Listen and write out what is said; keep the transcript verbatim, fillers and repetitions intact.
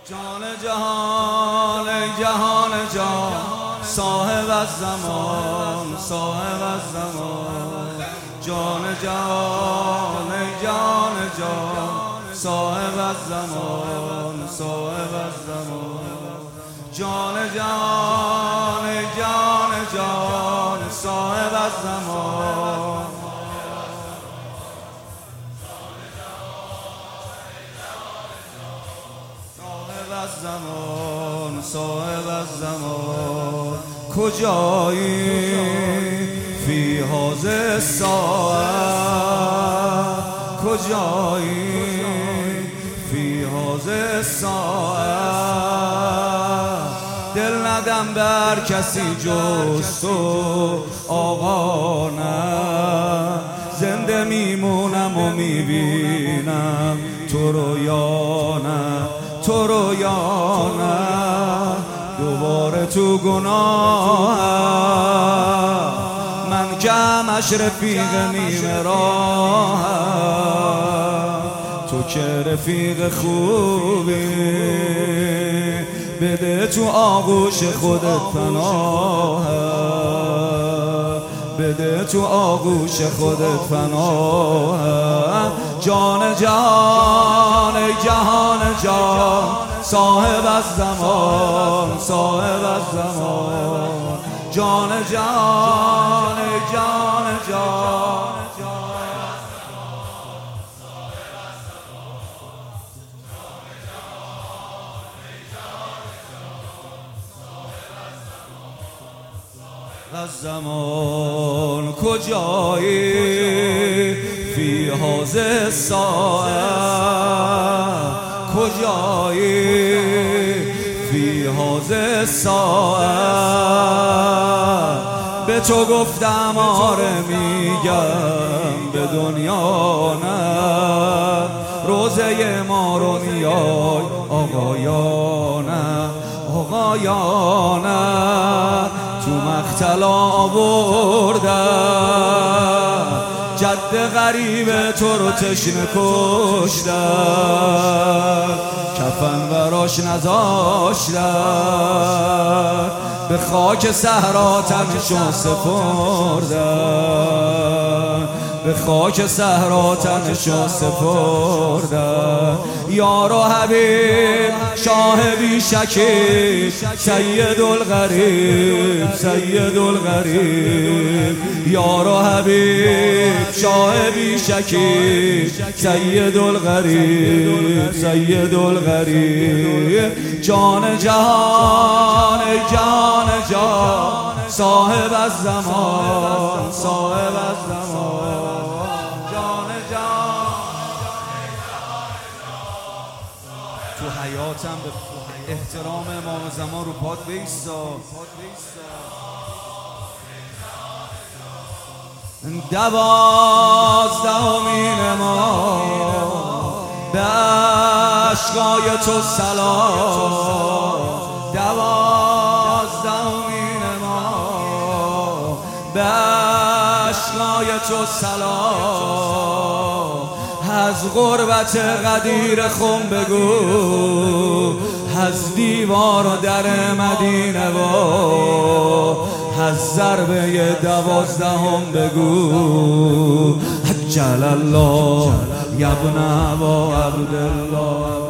جان جهان ای جهان جان، صاحب از زمان صاحب از زمان. جان جهان ای جان جان، صاحب از زمان صاحب از زمان. جان جهان ای جان جان، صاحب از زمان. از زمان صاحب از زمان. کجایی فی هذه الساعه، کجایی فی هذه الساعه. دل ندم بر کسی جز تو آقا، نه زنده میمونم و میبینم تو رو یا نه، تو رو یا نه. دوباره تو گناه من کمش رفیق نیمه راه، تو که رفیق خوبی بده تو آغوش خودت پناه، بده تو آغوش خودت پناه. جان جهان ای جهان جان، صاحب از زمان صاحب از زمان. جان جهان ای جان جان، از زمان. کجایی فی هذه الساعه، کجایی فی هذه الساعه. به تو گفتم آره میگم به دنیا نه، روزه ما رو میای آقایانه آقایانه. تو مقتل آوردن جد غریب تو رو تشنه کشتن، کفن براش نذاشتن، به خاک صحرا تنشو سپردن، به خاک صحرا تنشو سپردن. یار و حبیب شاه بی شکیب، سید الغریب سید الغریب. یار و حبیب شاه بی شکیب، سید الغریب سید الغریب. جان جهان ای جان جان، صاحب از زمان صاحب از زمان. جان جان تو حیاتم به احترام امام زمان رو پاد بیستا. دوازدهمین ما به عشقای تو سلام، دوازدهمین ما به عشقای تو سلام. از غربت قدیر خم بگو، از دیوار و در مدینه و از ضربه دوازدهم بگو. عجل الله یبن و عبدالله.